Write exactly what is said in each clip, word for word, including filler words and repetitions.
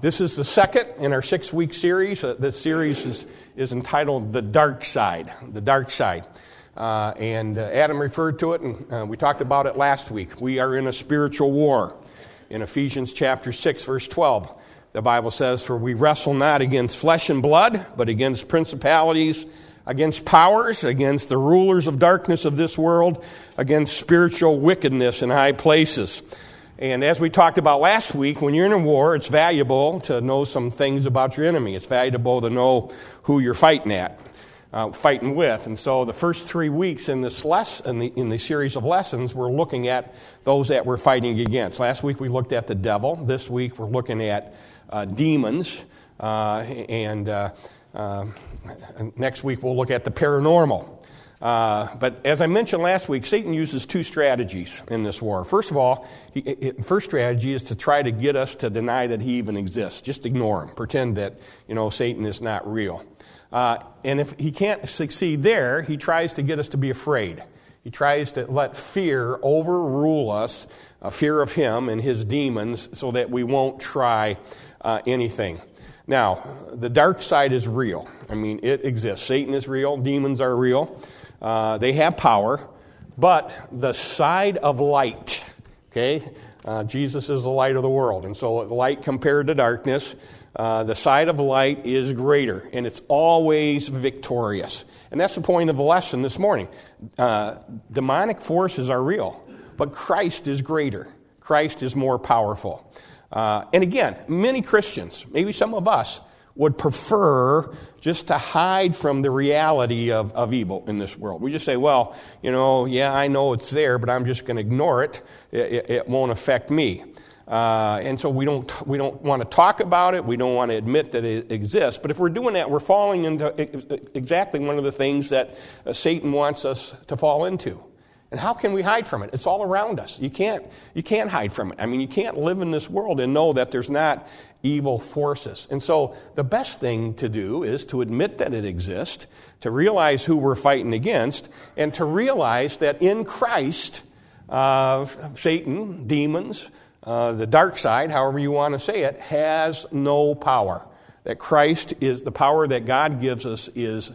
This is the second in our six-week series. Uh, this series is, is entitled The Dark Side. The Dark Side. Uh, and uh, Adam referred to it, and uh, we talked about it last week. We are in a spiritual war. In Ephesians chapter six, verse twelve, the Bible says, "For we wrestle not against flesh and blood, but against principalities, against powers, against the rulers of darkness of this world, against spiritual wickedness in high places." And as we talked about last week, when you're in a war, it's valuable to know some things about your enemy. It's valuable to know who you're fighting at, uh, fighting with. And so the first three weeks in this lesson, in the, in the series of lessons, we're looking at those that we're fighting against. Last week we looked at the devil. This week we're looking at uh, demons. Uh, and uh, uh, next week we'll look at the paranormal. Uh, but as I mentioned last week, Satan uses two strategies in this war. First of all, he, it, first strategy is to try to get us to deny that he even exists. Just ignore him. Pretend that, you know, Satan is not real. Uh, and if he can't succeed there, he tries to get us to be afraid. He tries to let fear overrule us, a fear of him and his demons, so that we won't try uh, anything. Now, the dark side is real. I mean, it exists. Satan is real. Demons are real. Uh, they have power, but the side of light, okay, uh, Jesus is the light of the world, and so light compared to darkness, uh, the side of light is greater, and it's always victorious. And that's the point of the lesson this morning. Uh, demonic forces are real, but Christ is greater. Christ is more powerful. Uh, and again, many Christians, maybe some of us, would prefer just to hide from the reality of, of evil in this world. We just say, well, you know, yeah, I know it's there, but I'm just going to ignore it. It, it. It won't affect me. Uh, and so we don't we don't want to talk about it. We don't want to admit that it exists. But if we're doing that, we're falling into exactly one of the things that uh, Satan wants us to fall into. And how can we hide from it? It's all around us. You can't you can't hide from it. I mean, you can't live in this world and know that there's not evil forces. And so the best thing to do is to admit that it exists, to realize who we're fighting against, and to realize that in Christ, uh, Satan, demons, uh, the dark side, however you want to say it, has no power. That Christ is the power that God gives us is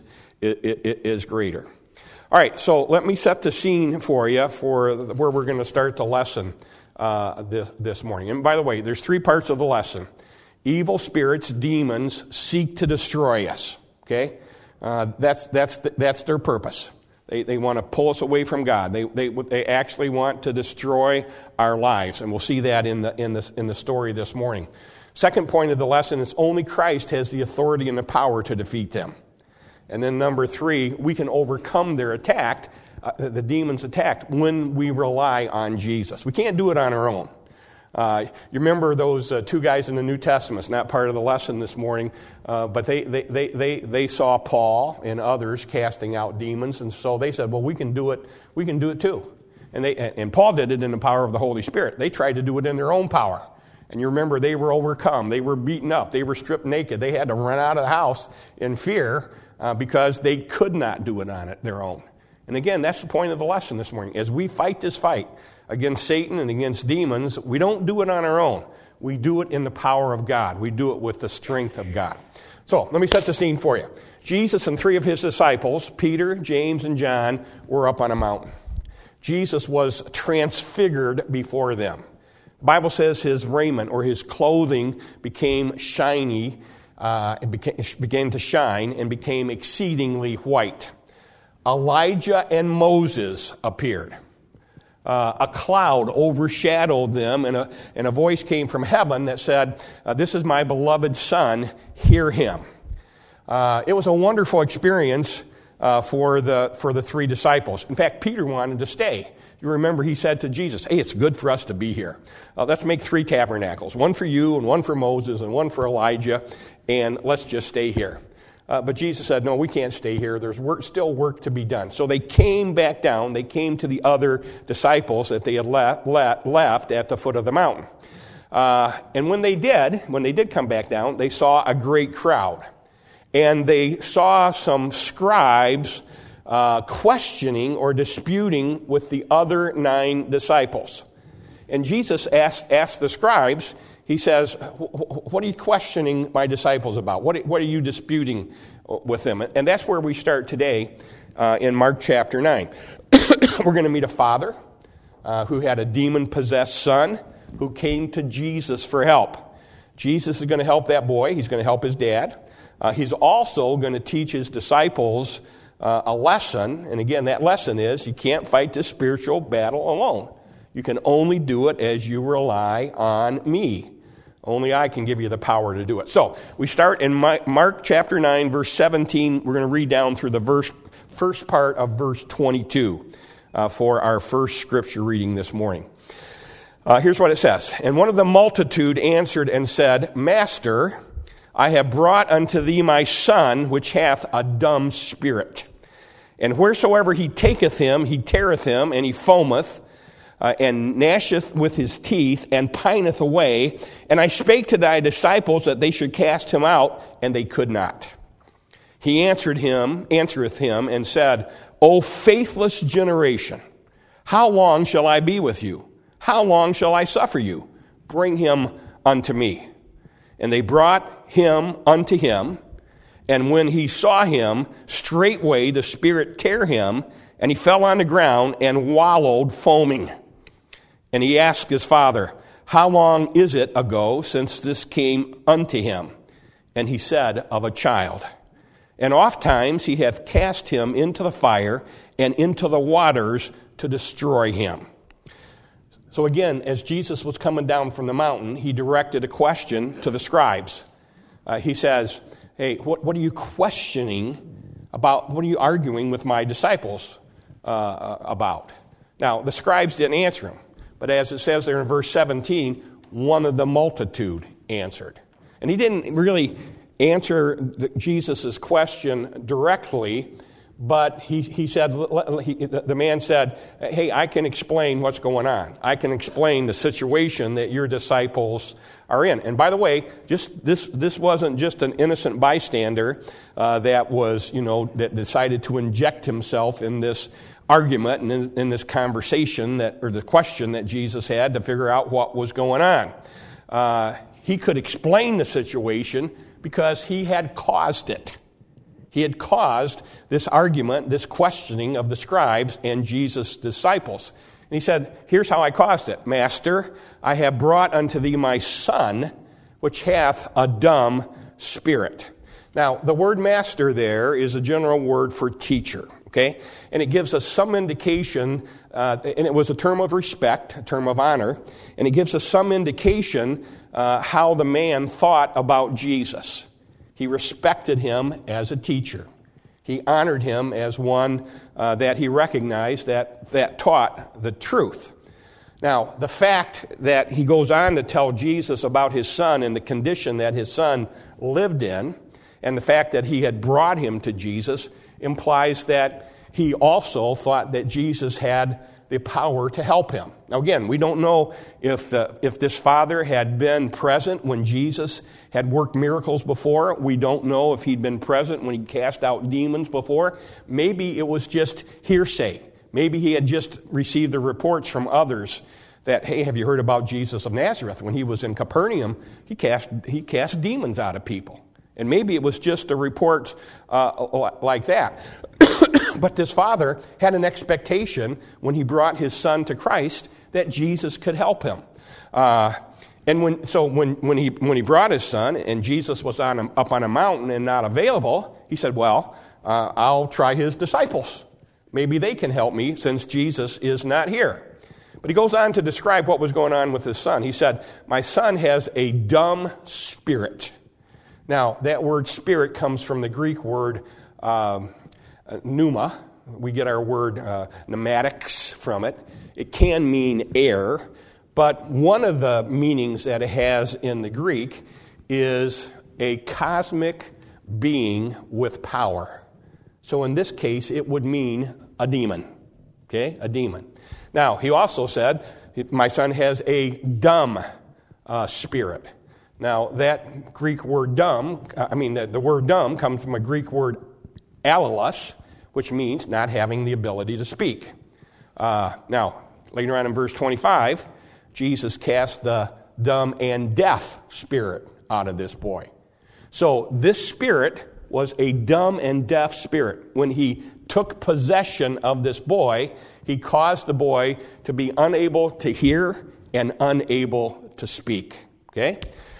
is greater. All right, so let me set the scene for you for where we're going to start the lesson uh, this, this morning. And by the way, there's three parts of the lesson. Evil spirits, demons, seek to destroy us. Okay, uh, that's that's that's their purpose. They they want to pull us away from God. They they they actually want to destroy our lives, and we'll see that in the in the in the story this morning. Second point of the lesson is only Christ has the authority and the power to defeat them. And then number three, we can overcome their attack, uh, the demons' attack, when we rely on Jesus. We can't do it on our own. Uh, you remember those uh, two guys in the New Testament? It's not part of the lesson this morning, uh, but they, they, they, they, they saw Paul and others casting out demons, and so they said, well, we can do it, we can do it too. And, they, and Paul did it in the power of the Holy Spirit. They tried to do it in their own power. And you remember they were overcome. They were beaten up. They were stripped naked. They had to run out of the house in fear uh, because they could not do it on it, their own. And again, that's the point of the lesson this morning. As we fight this fight against Satan and against demons, we don't do it on our own. We do it in the power of God. We do it with the strength of God. So let me set the scene for you. Jesus and three of his disciples, Peter, James, and John, were up on a mountain. Jesus was transfigured before them. The Bible says his raiment or his clothing became shiny, uh, it became, began to shine and became exceedingly white. Elijah and Moses appeared. Uh, a cloud overshadowed them, and a, and a voice came from heaven that said, uh, "This is my beloved Son, hear him." Uh, it was a wonderful experience uh, for the for the three disciples. In fact, Peter wanted to stay. You remember he said to Jesus, "Hey, it's good for us to be here. Uh, let's make three tabernacles, one for you and one for Moses and one for Elijah, and let's just stay here." Uh, but Jesus said, "No, we can't stay here. There's work, still work to be done." So they came back down. They came to the other disciples that they had left, left at the foot of the mountain. Uh, and when they did, when they did come back down, they saw a great crowd. And they saw some scribes Uh, questioning or disputing with the other nine disciples. And Jesus asked, asked the scribes, he says, what are you questioning my disciples about? What are you disputing with them? And that's where we start today uh, in Mark chapter nine. We're going to meet a father uh, who had a demon-possessed son who came to Jesus for help. Jesus is going to help that boy. He's going to help his dad. Uh, he's also going to teach his disciples uh, a lesson. And again, that lesson is you can't fight this spiritual battle alone. You can only do it as you rely on me. Only I can give you the power to do it. So we start in Mark chapter nine, verse seventeen. We're going to read down through the verse, first part of verse twenty-two uh, for our first scripture reading this morning. Uh, here's what it says. And one of the multitude answered and said, Master, I have brought unto thee my son, which hath a dumb spirit. And wheresoever he taketh him, he teareth him, and he foameth, Uh, and gnasheth with his teeth, and pineth away. And I spake to thy disciples that they should cast him out, and they could not. He answered him, answereth him, and said, O faithless generation, how long shall I be with you? How long shall I suffer you? Bring him unto me. And they brought him unto him, and when he saw him, straightway the spirit tear him, and he fell on the ground and wallowed foaming. And he asked his father, How long is it ago since this came unto him? And he said, Of a child. And ofttimes he hath cast him into the fire and into the waters to destroy him. So again, as Jesus was coming down from the mountain, he directed a question to the scribes. Uh, he says, Hey, what, what are you questioning about? What are you arguing with my disciples uh, about? Now, the scribes didn't answer him. But as it says there in verse seventeen, one of the multitude answered. And he didn't really answer Jesus' question directly, but he, he said, he, the man said, hey, I can explain what's going on. I can explain the situation that your disciples are in. And by the way, just this this wasn't just an innocent bystander uh, that was, you know, that decided to inject himself in this argument and in, in this conversation that, or the question that Jesus had to figure out what was going on. Uh, he could explain the situation because he had caused it. He had caused this argument, this questioning of the scribes and Jesus' disciples. And he said, here's how I caused it. Master, I have brought unto thee my son, which hath a dumb spirit. Now, the word master there is a general word for teacher. Okay, and it gives us some indication, uh, and it was a term of respect, a term of honor, and it gives us some indication uh, how the man thought about Jesus. He respected him as a teacher. He honored him as one uh, that he recognized that, that taught the truth. Now, the fact that he goes on to tell Jesus about his son and the condition that his son lived in, and the fact that he had brought him to Jesus, implies that he also thought that Jesus had the power to help him. Now again, we don't know if the, if this father had been present when Jesus had worked miracles before. We don't know if he'd been present when he cast out demons before. Maybe it was just hearsay. Maybe he had just received the reports from others that, hey, have you heard about Jesus of Nazareth? When he was in Capernaum, he cast, he cast demons out of people. And maybe it was just a report uh, like that. But this father had an expectation when he brought his son to Christ that Jesus could help him. Uh, and when so when, when he when he brought his son and Jesus was on a, up on a mountain and not available, he said, well, uh, I'll try his disciples. Maybe they can help me since Jesus is not here. But he goes on to describe what was going on with his son. He said, my son has a dumb spirit. Now, that word spirit comes from the Greek word um, pneuma. We get our word uh, pneumatics from it. It can mean air, but one of the meanings that it has in the Greek is a cosmic being with power. So in this case, it would mean a demon. Okay, a demon. Now, he also said, my son has a dumb uh, spirit. Now, that Greek word dumb, I mean, the, the word dumb comes from a Greek word alalos, which means not having the ability to speak. Uh, now, later on in verse twenty-five, Jesus cast the dumb, and deaf spirit out of this boy. So this spirit was a dumb and deaf spirit. When he took possession of this boy, he caused the boy to be unable to hear and unable to speak. Okay?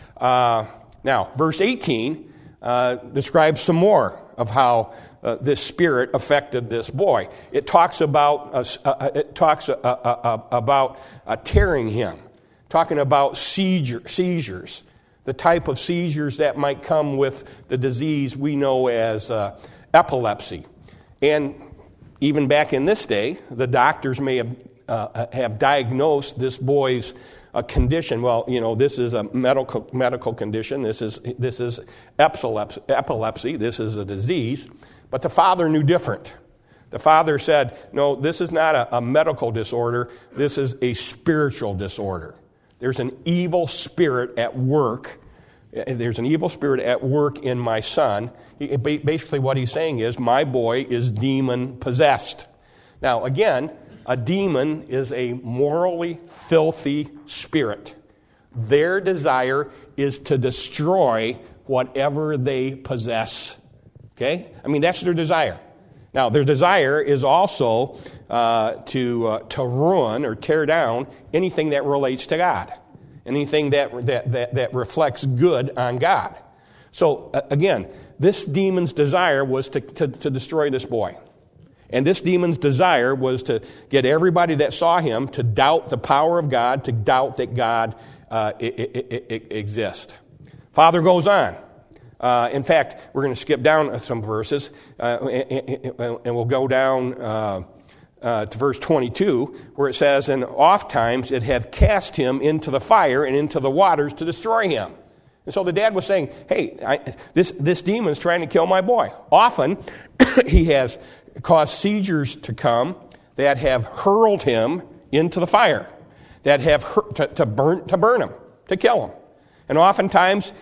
Uh, now, verse eighteen uh, describes some more of how uh, this spirit affected this boy. It talks about uh, uh, it talks uh, uh, uh, about uh, tearing him, talking about seizure, seizures, the type of seizures that might come with the disease we know as uh, epilepsy. And even back in this day, the doctors may have uh, have diagnosed this boy's a condition. Well, you know, this is a medical medical condition. This is this is epilepsy. Epilepsy. This is a disease. But the father knew different. The father said, "No, this is not a, a medical disorder. This is a spiritual disorder. There's an evil spirit at work. There's an evil spirit at work in my son." He, basically, what he's saying is, my boy is demon possessed. Now, again, a demon is a morally filthy spirit. Their desire is to destroy whatever they possess. Okay? I mean, that's their desire. Now, their desire is also uh, to uh, to ruin or tear down anything that relates to God, anything that that that, that reflects good on God. So, uh, again, this demon's desire was to, to, to destroy this boy. And this demon's desire was to get everybody that saw him to doubt the power of God, to doubt that God uh, I- I- I- exists. Father goes on. Uh, in fact, we're going to skip down some verses, uh, and, and we'll go down uh, uh, to verse twenty-two, where it says, "And oft times it hath cast him into the fire and into the waters to destroy him." And so the dad was saying, hey, I, this, this demon's trying to kill my boy. Often, he has caused seizures to come that have hurled him into the fire, that have hur- to, to burn to burn him, to kill him. And oftentimes,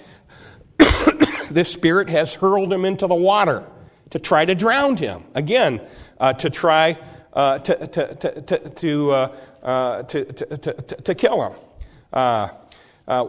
this spirit has hurled him into the water to try to drown him. Again, uh, to try uh, to to to to to, uh, uh, to, to, to, to kill him. Uh, uh,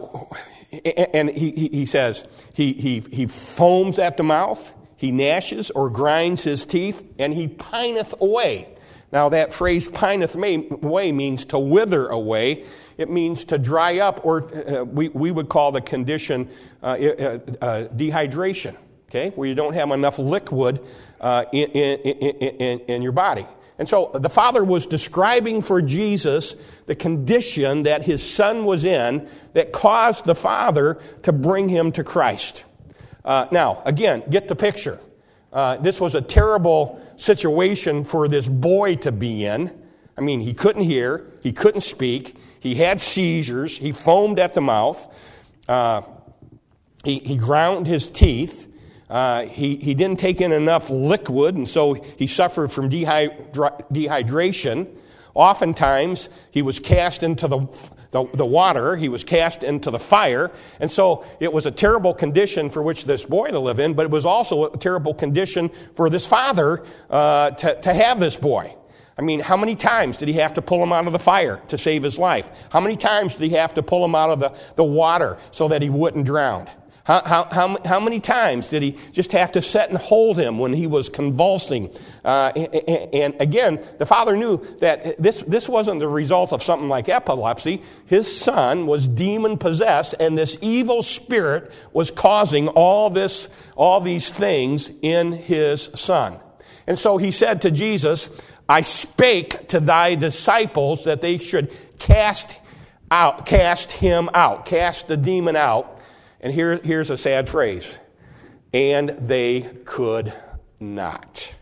and he, he says he, he he foams at the mouth. He gnashes or grinds his teeth, and he pineth away. Now, that phrase, pineth away, means to wither away. It means to dry up, or uh, we, we would call the condition uh, uh, uh, dehydration, okay, where you don't have enough liquid uh, in, in, in, in your body. And so the father was describing for Jesus the condition that his son was in that caused the father to bring him to Christ. Uh, now, again, get the picture. Uh, this was a terrible situation for this boy to be in. I mean, he couldn't hear, he couldn't speak, he had seizures, he foamed at the mouth, uh, he, he ground his teeth, uh, he, he didn't take in enough liquid, and so he suffered from dehydra- dehydration. Oftentimes, he was cast into the The, the water, he was cast into the fire, and so it was a terrible condition for which this boy to live in, but it was also a terrible condition for this father uh, to, to have this boy. I mean, how many times did he have to pull him out of the fire to save his life? How many times did he have to pull him out of the, the water so that he wouldn't drown? How, how, how, how many times did he just have to sit and hold him when he was convulsing? Uh, and, and again, the father knew that this, this wasn't the result of something like epilepsy. His son was demon-possessed, and this evil spirit was causing all this, all these things in his son. And so he said to Jesus, "I spake to thy disciples that they should cast out, cast him out, cast the demon out." And here, here's a sad phrase. And they could not.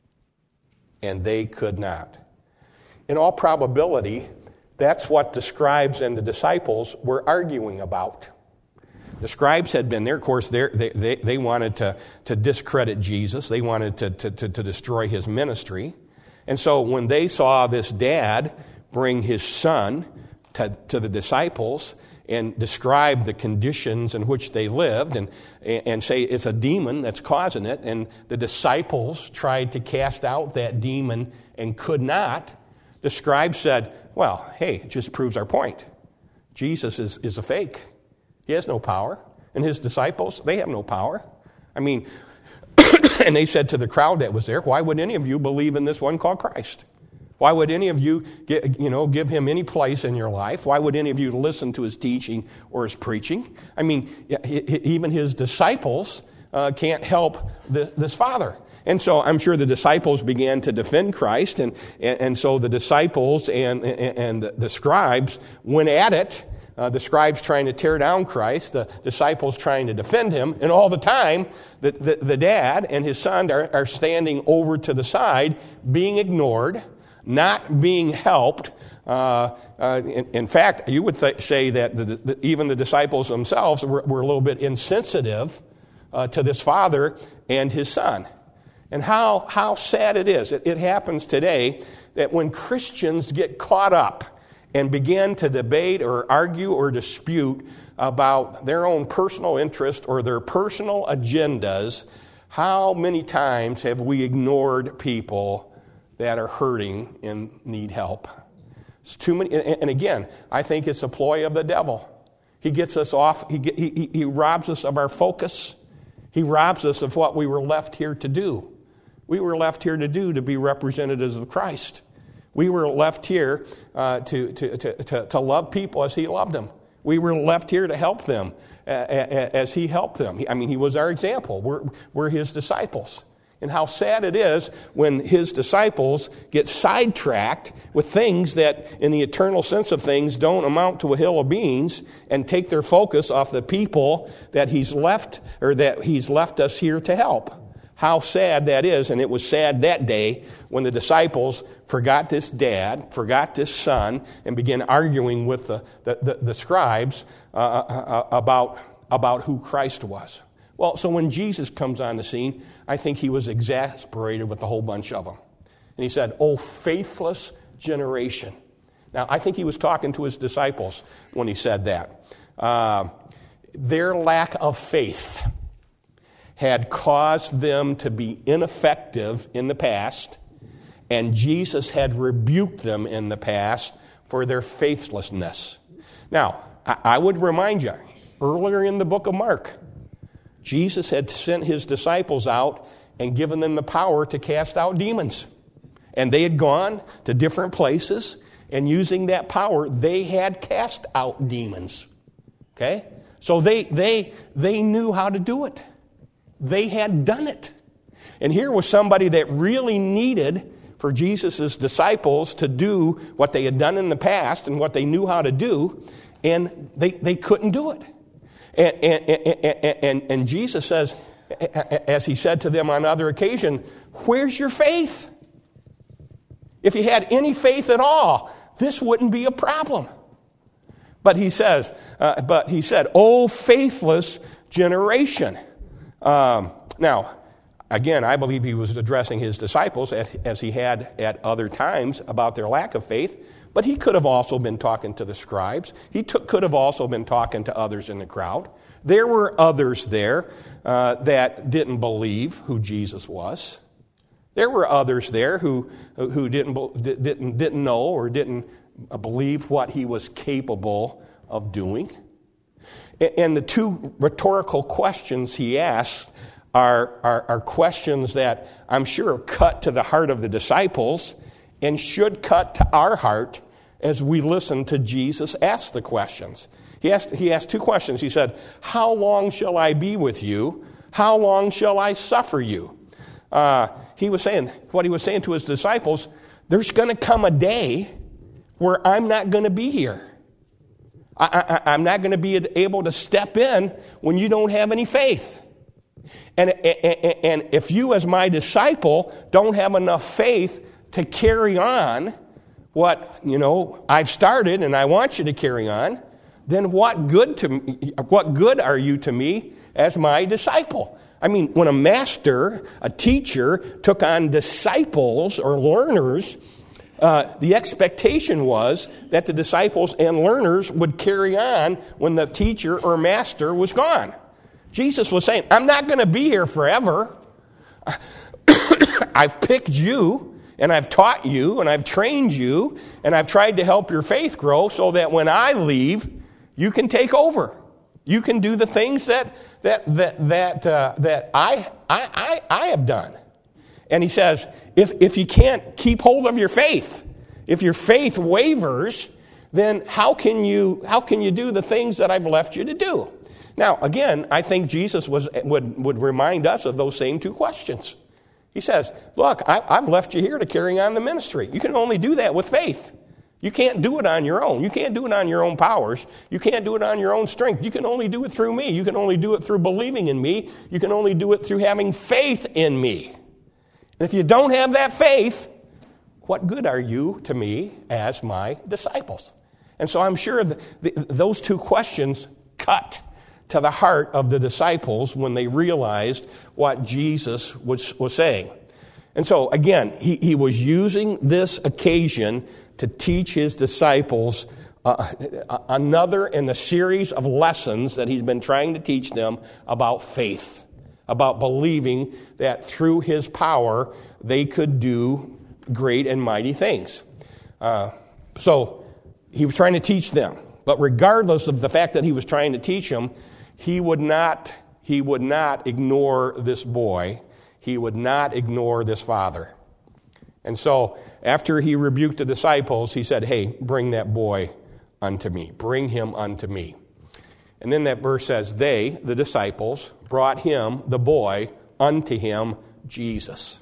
And they could not. In all probability, that's what the scribes and the disciples were arguing about. The scribes had been there. Of course, they, they, they wanted to, to discredit Jesus. They wanted to, to, to, to destroy his ministry. And so when they saw this dad bring his son to, to the disciples and describe the conditions in which they lived and, and say it's a demon that's causing it, and the disciples tried to cast out that demon and could not, the scribe said, well, hey, it just proves our point. Jesus is, is a fake. He has no power. And his disciples, they have no power. I mean, and they said to the crowd that was there, why would any of you believe in this one called Christ? Why would any of you, get, you know, give him any place in your life? Why would any of you listen to his teaching or his preaching? I mean, even his disciples uh, can't help the, this Father. And so I'm sure the disciples began to defend Christ, and, and, and so the disciples and, and, and the, the scribes went at it. Uh, the scribes trying to tear down Christ, the disciples trying to defend him, and all the time, the, the, the dad and his son are, are standing over to the side, being ignored, not being helped. Uh, uh, in, in fact, you would th- say that the, the, even the disciples themselves were, were a little bit insensitive uh, to this father and his son. And how, how sad it is. It, it happens today that when Christians get caught up and begin to debate or argue or dispute about their own personal interest or their personal agendas, how many times have we ignored people that are hurting and need help? It's too many. And again, I think it's a ploy of the devil. He gets us off. He, he, he robs us of our focus. He robs us of what we were left here to do. We were left here to do to be representatives of Christ. We were left here uh, to, to, to, to, to love people as he loved them. We were left here to help them uh, as he helped them. I mean, he was our example. We're, we're his disciples. And how sad it is when his disciples get sidetracked with things that, in the eternal sense of things, don't amount to a hill of beans, and take their focus off the people that he's left, or that he's left us here to help. How sad that is, and it was sad that day when the disciples forgot this dad, forgot this son, and began arguing with the, the, the, the scribes uh, uh, about, about who Christ was. Well, so when Jesus comes on the scene, I think he was exasperated with a whole bunch of them. And he said, "Oh, faithless generation." Now, I think he was talking to his disciples when he said that. Uh, their lack of faith had caused them to be ineffective in the past, and Jesus had rebuked them in the past for their faithlessness. Now, I would remind you, earlier in the book of Mark, Jesus had sent his disciples out and given them the power to cast out demons. And they had gone to different places, and using that power, they had cast out demons. Okay? So they they they knew how to do it. They had done it. And here was somebody that really needed for Jesus' disciples to do what they had done in the past and what they knew how to do, and they, they couldn't do it. And, and, and, and, and Jesus says, as he said to them on other occasion, "Where's your faith? If you had any faith at all, this wouldn't be a problem." But he says, uh, but he said, "Oh, faithless generation." Um, now, again, I believe he was addressing his disciples as, as he had at other times about their lack of faith, but he could have also been talking to the scribes. He took, could have also been talking to others in the crowd. There were others there uh, that didn't believe who Jesus was. There were others there who who didn't didn't didn't know or didn't believe what he was capable of doing. And the two rhetorical questions he asked are, are, are questions that I'm sure cut to the heart of the disciples and should cut to our heart as we listen to Jesus ask the questions. He asked, he asked two questions. He said, "How long shall I be with you? How long shall I suffer you?" Uh, he was saying, what he was saying to his disciples, there's going to come a day where I'm not going to be here. I, I, I'm not going to be able to step in when you don't have any faith. And, and, and if you as my disciple don't have enough faith to carry on what, you know, I've started and I want you to carry on, then what good to me, what good are you to me as my disciple? I mean, when a master, a teacher, took on disciples or learners, Uh, the expectation was that the disciples and learners would carry on when the teacher or master was gone. Jesus was saying, I'm not going to be here forever. I've picked you, and I've taught you, and I've trained you, and I've tried to help your faith grow so that when I leave, You can take over. You can do the things that that that that uh, that I, I I I have done. And he says, if if you can't keep hold of your faith, if your faith wavers, then how can you how can you do the things that I've left you to do? Now, again, I think Jesus was would would remind us of those same two questions. He says, look, I, I've left you here to carry on the ministry. You can only do that with faith. You can't do it on your own. You can't do it on your own powers. You can't do it on your own strength. You can only do it through me. You can only do it through believing in me. You can only do it through having faith in me. And if you don't have that faith, what good are you to me as my disciples? And so I'm sure that the, those two questions cut to the heart of the disciples when they realized what Jesus was, was saying. And so, again, he, he was using this occasion to teach his disciples uh, another in the series of lessons that he's been trying to teach them about faith, about believing that through his power they could do great and mighty things. Uh, so he was trying to teach them. But regardless of the fact that he was trying to teach them, he would not, he would not ignore this boy. He would not ignore this father. And so after he rebuked the disciples, he said, hey, bring that boy unto me. Bring him unto me. And then that verse says, they, the disciples, brought him, the boy, unto him, Jesus.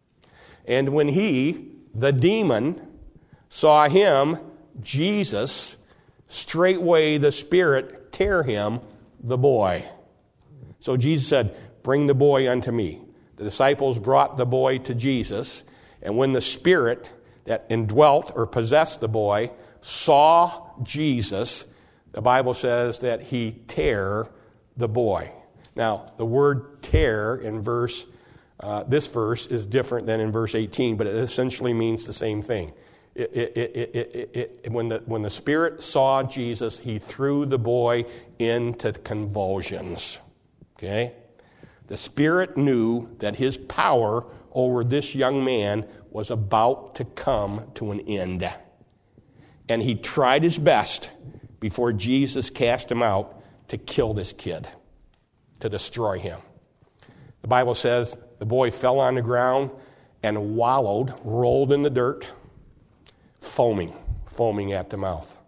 And when he, the demon, saw him, Jesus, straightway the Spirit tear him, the boy. So Jesus said, bring the boy unto me. The disciples brought the boy to Jesus. And when the spirit that indwelt or possessed the boy saw Jesus, the Bible says that he tare the boy. Now, the word tear in verse, uh, this verse is different than in verse eighteen, but it essentially means the same thing. It, it, it, it, it, it, when, the, when the spirit saw Jesus, he threw the boy into convulsions. Okay? The spirit knew that his power over this young man was about to come to an end. And he tried his best before Jesus cast him out to kill this kid, to destroy him. The Bible says the boy fell on the ground and wallowed, rolled in the dirt, foaming, foaming at the mouth.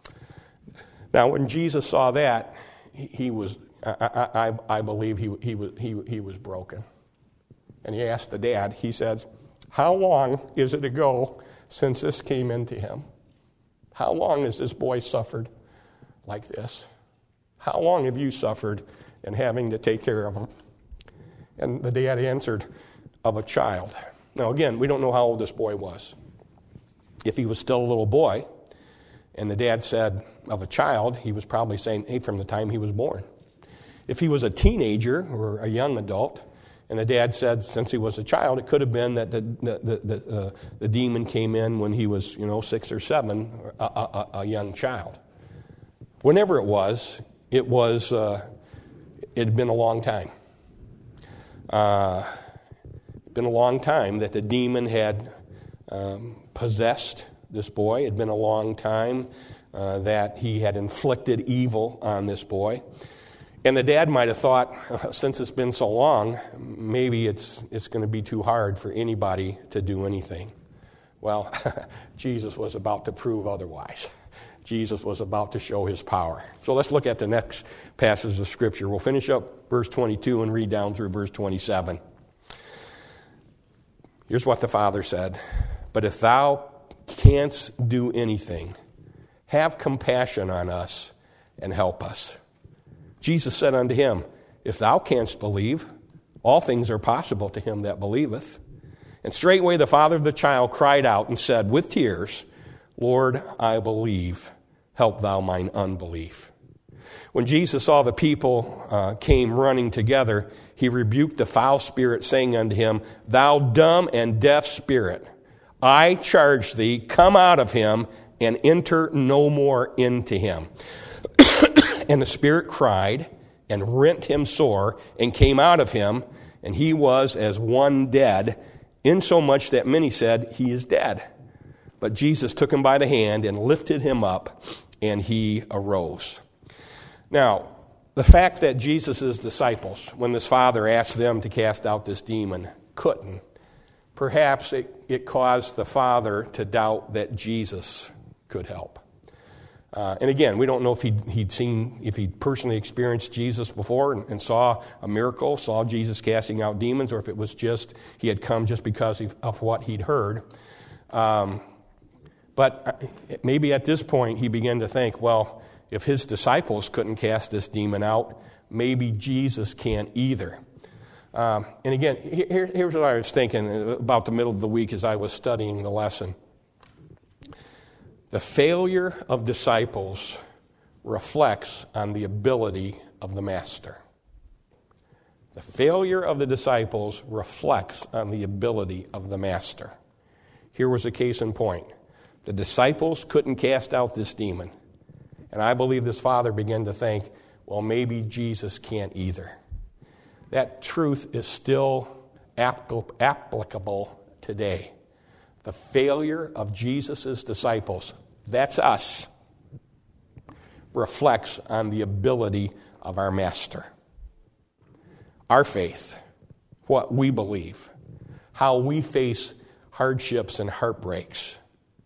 Now, when Jesus saw that, he, he was, I, I, I believe he, he, was, he, he was broken. And he asked the dad, he said, how long is it ago since this came into him? How long has this boy suffered like this? How long have you suffered in having to take care of him? And the dad answered, of a child. Now again, we don't know how old this boy was. If he was still a little boy, and the dad said, of a child, he was probably saying, hey, from the time he was born. If he was a teenager or a young adult, and the dad said, since he was a child, it could have been that the the the, uh, the demon came in when he was, you know, six or seven, a, a, a young child. Whenever it was, it was uh, it had been a long time. Uh, been a long time that the demon had um, possessed this boy. It had been a long time uh, that he had inflicted evil on this boy. And the dad might have thought, since it's been so long, maybe it's it's going to be too hard for anybody to do anything. Well, Jesus was about to prove otherwise. Jesus was about to show his power. So let's look at the next passage of Scripture. We'll finish up verse twenty-two and read down through verse twenty-seven. Here's what the Father said. But if thou canst do anything, have compassion on us and help us. Jesus said unto him, if thou canst believe, all things are possible to him that believeth. And straightway the father of the child cried out and said with tears, Lord, I believe, help thou mine unbelief. When Jesus saw the people uh, came running together, he rebuked the foul spirit, saying unto him, thou dumb and deaf spirit, I charge thee, come out of him, and enter no more into him. And the spirit cried and rent him sore and came out of him, and he was as one dead, insomuch that many said, he is dead. But Jesus took him by the hand and lifted him up, and he arose. Now, the fact that Jesus' disciples, when this father asked them to cast out this demon, couldn't, perhaps it, it caused the father to doubt that Jesus could help. Uh, and again, we don't know if he'd, he'd seen, if he'd personally experienced Jesus before and, and saw a miracle, saw Jesus casting out demons, or if it was just, he had come just because of, of what he'd heard. Um, but maybe at this point he began to think, well, if his disciples couldn't cast this demon out, maybe Jesus can't either. Um, and again, here, here's what I was thinking about the middle of the week as I was studying the lesson. The failure of disciples reflects on the ability of the master. The failure of the disciples reflects on the ability of the master. Here was a case in point. The disciples couldn't cast out this demon. And I believe this father began to think, well, maybe Jesus can't either. That truth is still applicable today. The failure of Jesus' disciples, that's us, reflects on the ability of our master. Our faith, what we believe, how we face hardships and heartbreaks,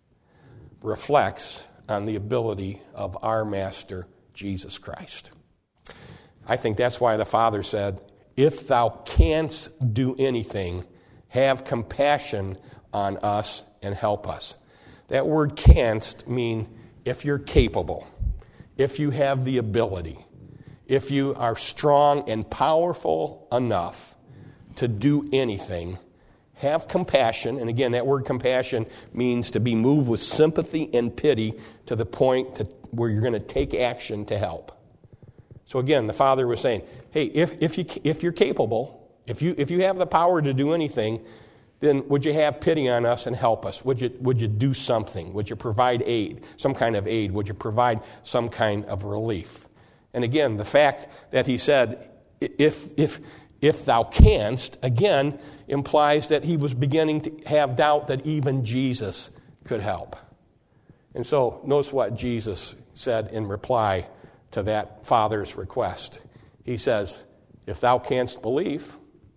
reflects on the ability of our master, Jesus Christ. I think that's why the Father said, if thou canst do anything, have compassion on us and help us. That word canst means if you're capable, if you have the ability, if you are strong and powerful enough to do anything, have compassion. And again, that word compassion means to be moved with sympathy and pity to the point to where you're going to take action to help. So again, the Father was saying, hey, if, if, you, if you're capable, if you, if you have the power to do anything, then would you have pity on us and help us? Would you, would you do something? Would you provide aid, some kind of aid? Would you provide some kind of relief? And again, the fact that he said, if, if, if thou canst, again, implies that he was beginning to have doubt that even Jesus could help. And so notice what Jesus said in reply to that father's request. He says, if thou canst believe,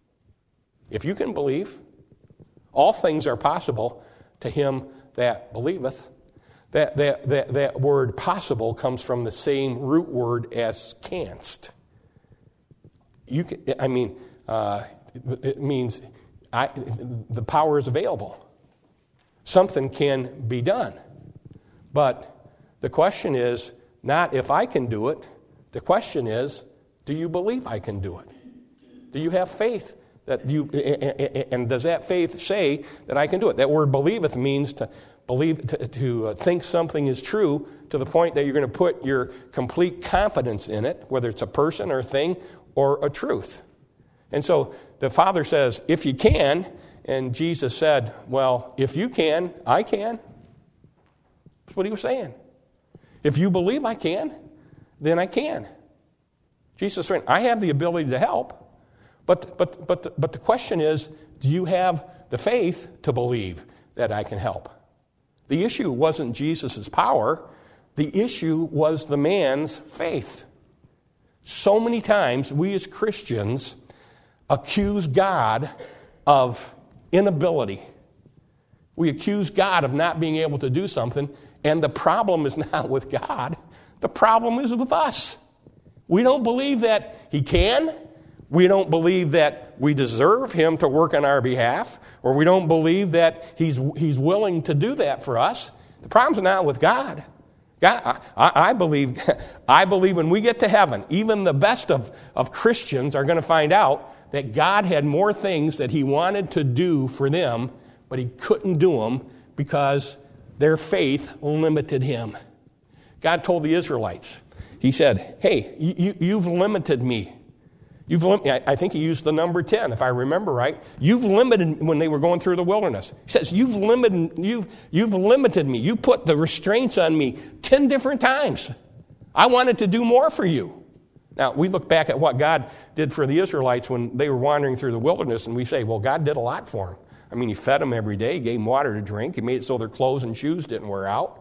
if you can believe, all things are possible to him that believeth. That, that, that, that word possible comes from the same root word as canst. You can, I mean, uh, it means I, the power is available. Something can be done. But the question is not if I can do it. The question is, do you believe I can do it? Do you have faith that you, and does that faith say that I can do it? That word believeth means to believe, to, to think something is true to the point that you're going to put your complete confidence in it, whether it's a person or a thing or a truth. And so the Father says, if you can, and Jesus said, well, if you can, I can. That's what he was saying. If you believe I can, then I can. Jesus said, I have the ability to help, but but but but the question is, do you have the faith to believe that I can help? The issue wasn't Jesus' power. The issue was the man's faith. So many times we as Christians accuse God of inability. We accuse God of not being able to do something, and the problem is not with God. The problem is with us. We don't believe that he can. We don't believe that we deserve him to work on our behalf, or we don't believe that he's he's willing to do that for us. The problem's not with God. God, I, I believe I believe when we get to heaven, even the best of, of Christians are going to find out that God had more things that he wanted to do for them, but he couldn't do them because their faith limited him. God told the Israelites, he said, hey, you, you've limited me. You've lim- I think he used the number ten, if I remember right. You've limited when they were going through the wilderness. He says, you've limited, you've, you've limited me. You put the restraints on me ten different times. I wanted to do more for you. Now, we look back at what God did for the Israelites when they were wandering through the wilderness, and we say, well, God did a lot for them. I mean, he fed them every day, gave them water to drink. He made it so their clothes and shoes didn't wear out.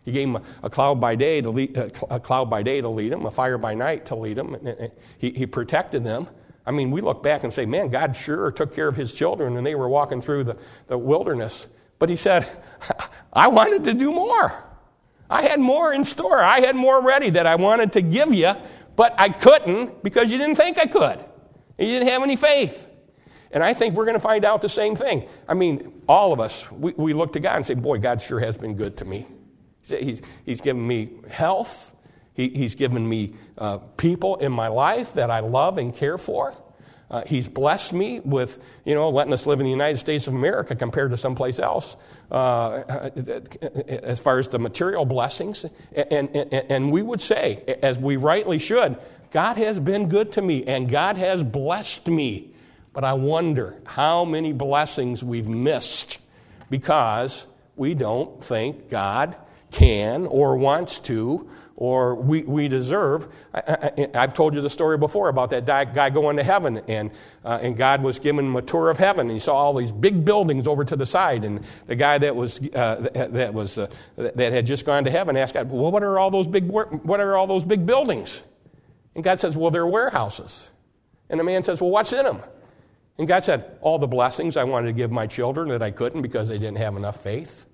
He gave him a, a cloud by day to lead, a cloud by day to lead him, a fire by night to lead him. He, he protected them. I mean, we look back and say, man, God sure took care of his children when they were walking through the, the wilderness. But he said, I wanted to do more. I had more in store. I had more ready that I wanted to give you, but I couldn't because you didn't think I could. You didn't have any faith. And I think we're going to find out the same thing. I mean, all of us, we, we look to God and say, boy, God sure has been good to me. He's, he's given me health. He, he's given me uh, people in my life that I love and care for. Uh, he's blessed me with, you know, letting us live in the United States of America compared to someplace else uh, as far as the material blessings. And, and, and we would say, as we rightly should, God has been good to me and God has blessed me. But I wonder how many blessings we've missed because we don't think God can or wants to or we, we deserve. I, I, I've told you the story before about that guy going to heaven, and uh, and God was giving him a tour of heaven, and he saw all these big buildings over to the side, and the guy that was uh, that, that was uh, that had just gone to heaven asked God, well, what are all those big what are all those big buildings? And God says, well, they're warehouses. And the man says, well, what's in them? And God said, all the blessings I wanted to give my children that I couldn't because they didn't have enough faith.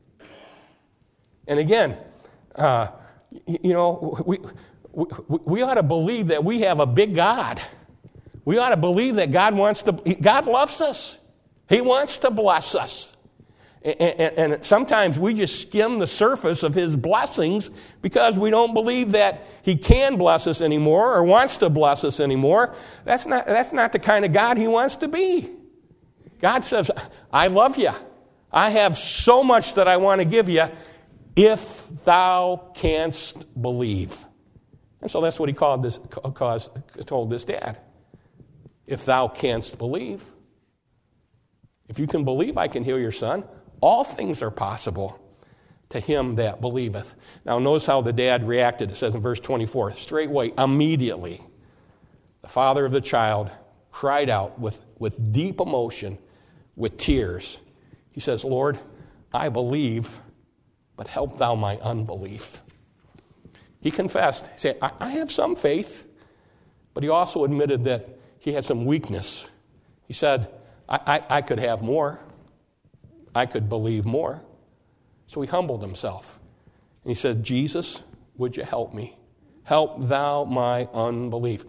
And again, uh, you know, we, we we ought to believe that we have a big God. We ought to believe that God wants to, God loves us. He wants to bless us. And, and, and sometimes we just skim the surface of his blessings because we don't believe that he can bless us anymore or wants to bless us anymore. That's not, that's not the kind of God he wants to be. God says, I love you. I have so much that I want to give you if thou canst believe. And so that's what he called this, caused, told this dad. If thou canst believe. If you can believe, I can heal your son. All things are possible to him that believeth. Now notice how the dad reacted. It says in verse twenty-four, straightway, immediately, the father of the child cried out with, with deep emotion, with tears. He says, Lord, I believe, but help thou my unbelief. He confessed. He said, I, I have some faith, but he also admitted that he had some weakness. He said, I, I, I could have more. I could believe more. So he humbled himself. And he said, Jesus, would you help me? Help thou my unbelief.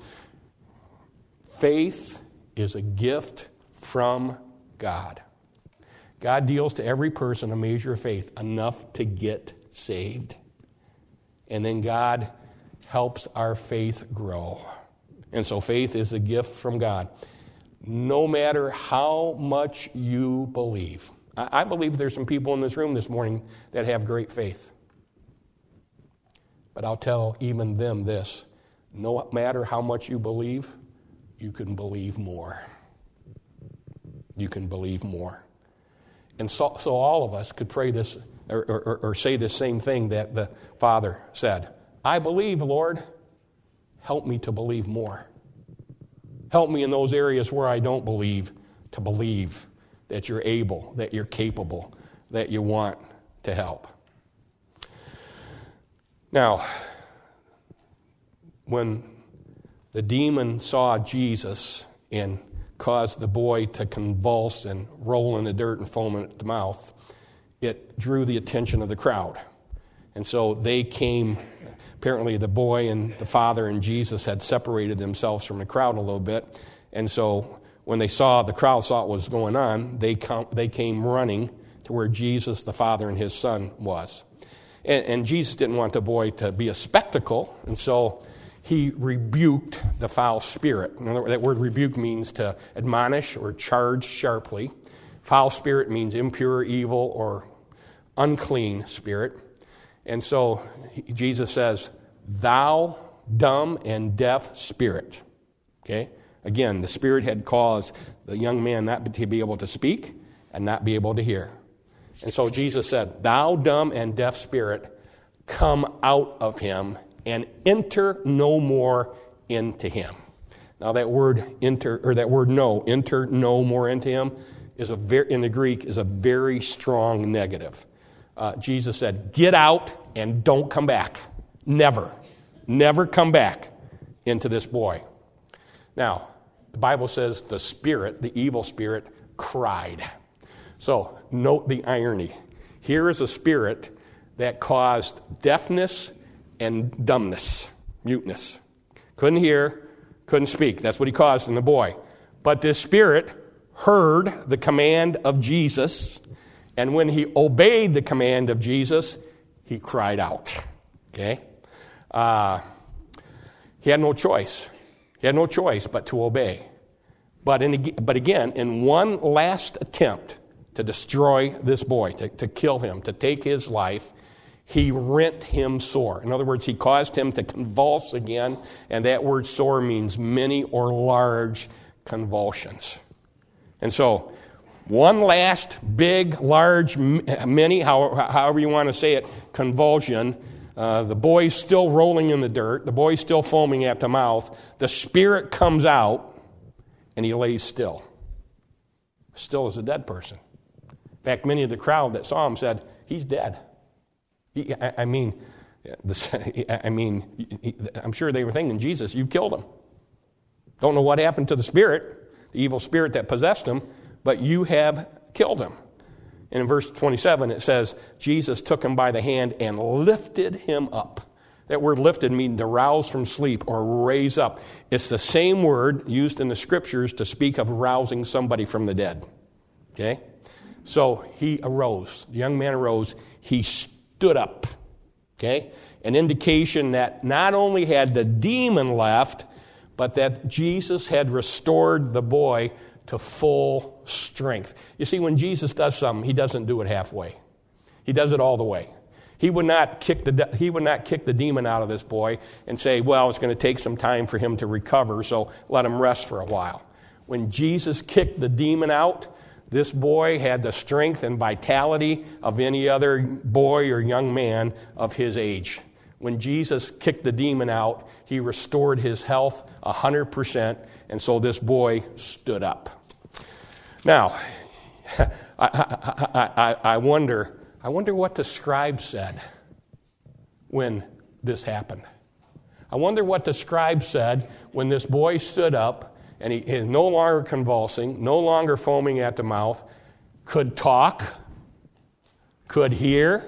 Faith is a gift from God. God deals to every person a measure of faith, enough to get saved. And then God helps our faith grow. And so faith is a gift from God. No matter how much you believe. I believe there's some people in this room this morning that have great faith. But I'll tell even them this. No matter how much you believe, you can believe more. You can believe more. And so, so all of us could pray this or, or, or say this same thing that the Father said. I believe, Lord. Help me to believe more. Help me in those areas where I don't believe to believe that you're able, that you're capable, that you want to help. Now, when the demon saw Jesus and caused the boy to convulse and roll in the dirt and foam at the mouth, it drew the attention of the crowd. And so they came, apparently the boy and the father and Jesus had separated themselves from the crowd a little bit. And so when they saw, the crowd saw what was going on, they come, they came running to where Jesus, the father, and his son was. And, and Jesus didn't want the boy to be a spectacle, and so he rebuked the foul spirit. In other words, that word rebuke means to admonish or charge sharply. Foul spirit means impure, evil, or unclean spirit. And so Jesus says, thou dumb and deaf spirit. Okay? Again, the spirit had caused the young man not to be able to speak and not be able to hear. And so Jesus said, thou dumb and deaf spirit, come out of him and enter no more into him. Now that word enter, or that word no, enter no more into him, is a very, in the Greek is a very strong negative. uh, Jesus said, get out and don't come back. Never, never come back into this boy. Now, the Bible says the spirit, the evil spirit, cried. So, note the irony. Here is a spirit that caused deafness and dumbness, muteness. Couldn't hear, couldn't speak. That's what he caused in the boy. But this spirit heard the command of Jesus, and when he obeyed the command of Jesus, he cried out. Okay? Uh, he had no choice. He had no choice but to obey. But, in, but again, in one last attempt to destroy this boy, to, to kill him, to take his life, he rent him sore. In other words, he caused him to convulse again, and that word sore means many or large convulsions. And so, one last big, large, many, however you want to say it, convulsion. Uh, the boy's still rolling in the dirt. The boy's still foaming at the mouth. The spirit comes out, and he lays still. Still as a dead person. In fact, many of the crowd that saw him said, he's dead. He, I, I mean, this, I mean, I'm sure they were thinking, Jesus, you've killed him. Don't know what happened to the spirit, the evil spirit that possessed him, but you have killed him. And in verse twenty-seven, it says, Jesus took him by the hand and lifted him up. That word lifted means to rouse from sleep or raise up. It's the same word used in the scriptures to speak of rousing somebody from the dead. Okay? So he arose. The young man arose. He stood up. Okay? An indication that not only had the demon left, but that Jesus had restored the boy to full strength. You see, when Jesus does something, he doesn't do it halfway. He does it all the way. He would not kick the de- he would not kick the demon out of this boy and say, well, it's going to take some time for him to recover, so let him rest for a while. When Jesus kicked the demon out, this boy had the strength and vitality of any other boy or young man of his age. When Jesus kicked the demon out, he restored his health one hundred percent, and so this boy stood up. Now, I, I, I, I wonder, I wonder what the scribe said when this happened. I wonder what the scribe said when this boy stood up and he is no longer convulsing, no longer foaming at the mouth, could talk, could hear.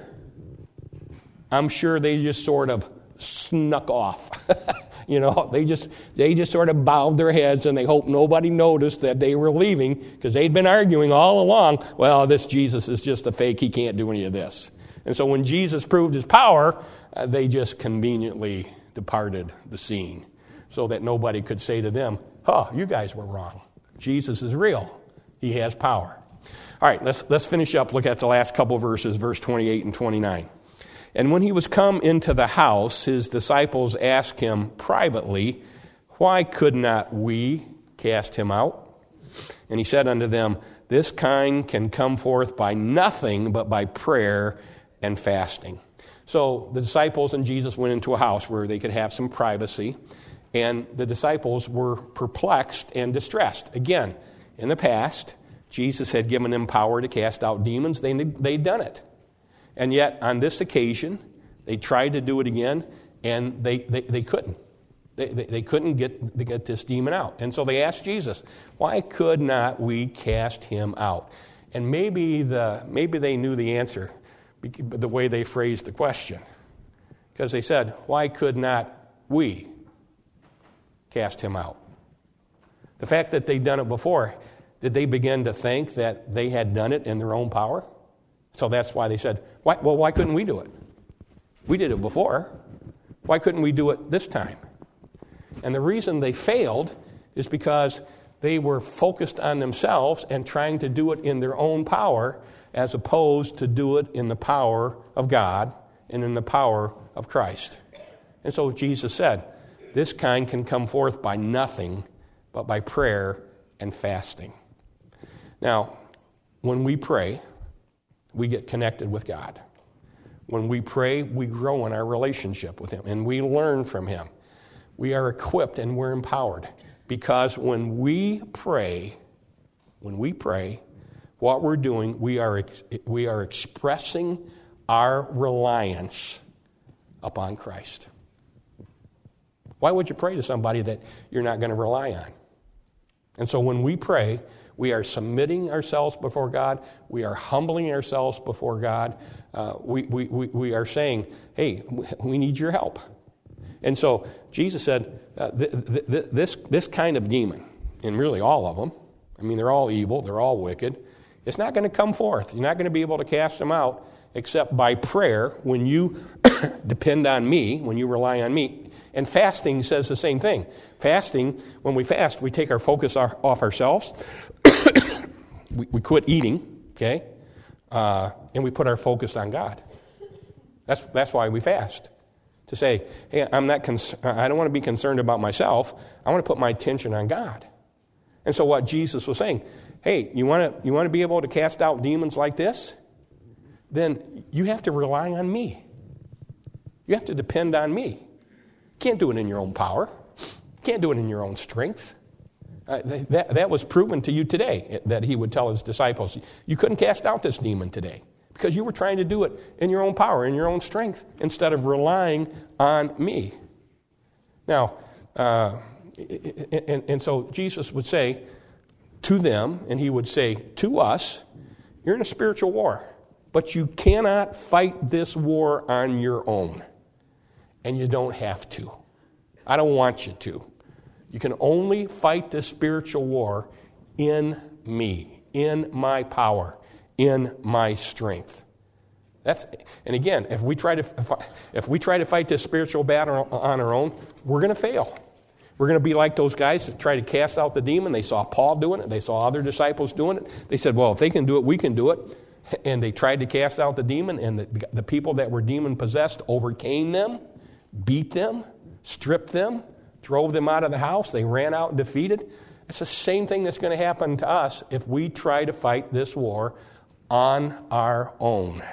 I'm sure they just sort of snuck off. You know, they just they just sort of bowed their heads and they hoped nobody noticed that they were leaving because they'd been arguing all along, well, this Jesus is just a fake. He can't do any of this. And so when Jesus proved his power, uh, they just conveniently departed the scene so that nobody could say to them, oh, you guys were wrong. Jesus is real. He has power. All right, let's let's finish up. Look at the last couple verses, verse twenty-eight and twenty-nine. And when he was come into the house, his disciples asked him privately, why could not we cast him out? And he said unto them, this kind can come forth by nothing but by prayer and fasting. So the disciples and Jesus went into a house where they could have some privacy, and the disciples were perplexed and distressed. Again, in the past, Jesus had given them power to cast out demons. They, they'd done it. And yet, on this occasion, they tried to do it again, and they, they, they couldn't. They, they, they couldn't get, to get this demon out. And so they asked Jesus, why could not we cast him out? And maybe the maybe they knew the answer, the way they phrased the question. Because they said, why could not we cast him out? The fact that they'd done it before, did they begin to think that they had done it in their own power? So that's why they said, why, well, why couldn't we do it? We did it before. Why couldn't we do it this time? And the reason they failed is because they were focused on themselves and trying to do it in their own power as opposed to do it in the power of God and in the power of Christ. And so Jesus said, this kind can come forth by nothing but by prayer and fasting. Now, when we pray, we get connected with God. When we pray, we grow in our relationship with him, and we learn from him. We are equipped and we're empowered, because when we pray, when we pray, what we're doing, we are we are expressing our reliance upon Christ. Why would you pray to somebody that you're not going to rely on? And so when we pray, we are submitting ourselves before God. We are humbling ourselves before God. Uh, we, we, we, we are saying, hey, we need your help. And so Jesus said, uh, th- th- th- this, this kind of demon, and really all of them, I mean, they're all evil, they're all wicked, it's not going to come forth. You're not going to be able to cast them out except by prayer when you depend on me, when you rely on me. And fasting says the same thing. Fasting, when we fast, we take our focus off ourselves. we, we quit eating, okay? Uh, and we put our focus on God. That's that's why we fast. To say, hey, I'm not. Cons- I don't want to be concerned about myself. I want to put my attention on God. And so, what Jesus was saying, hey, you want to you want to be able to cast out demons like this? Then you have to rely on me. You have to depend on me. You can't do it in your own power. You can't do it in your own strength. Uh, that, that was proven to you today, that he would tell his disciples. You couldn't cast out this demon today because you were trying to do it in your own power, in your own strength, instead of relying on me. Now, uh, and, and so Jesus would say to them, and he would say to us, you're in a spiritual war, but you cannot fight this war on your own. And you don't have to. I don't want you to. You can only fight this spiritual war in me, in my power, in my strength. That's and again, if we try to if we try to fight this spiritual battle on our own, we're going to fail. We're going to be like those guys that try to cast out the demon. They saw Paul doing it. They saw other disciples doing it. They said, well, if they can do it, we can do it. And they tried to cast out the demon, and the, the people that were demon-possessed overcame them, beat them, stripped them, drove them out of the house. They ran out and defeated. It's the same thing that's going to happen to us if we try to fight this war on our own.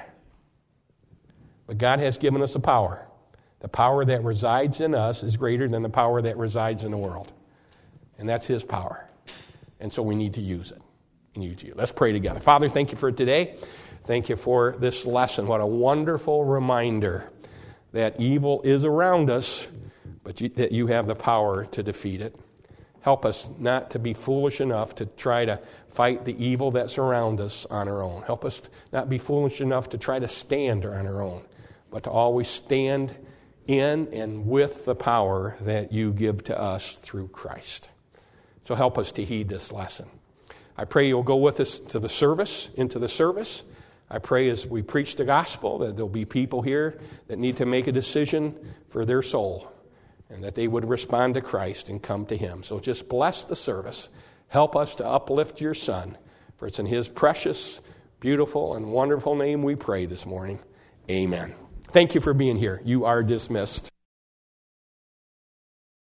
But God has given us the power. The power that resides in us is greater than the power that resides in the world. And that's his power. And so we need to use it. And use it. Let's pray together. Father, thank you for today. Thank you for this lesson. What a wonderful reminder that evil is around us, but you, that you have the power to defeat it. Help us not to be foolish enough to try to fight the evil that's around us on our own. Help us not be foolish enough to try to stand on our own, but to always stand in and with the power that you give to us through Christ. So help us to heed this lesson. I pray you'll go with us to the service, into the service. I pray as we preach the gospel that there'll be people here that need to make a decision for their soul and that they would respond to Christ and come to him. So just bless the service. Help us to uplift your Son, for it's in his precious, beautiful, and wonderful name we pray this morning. Amen. Thank you for being here. You are dismissed.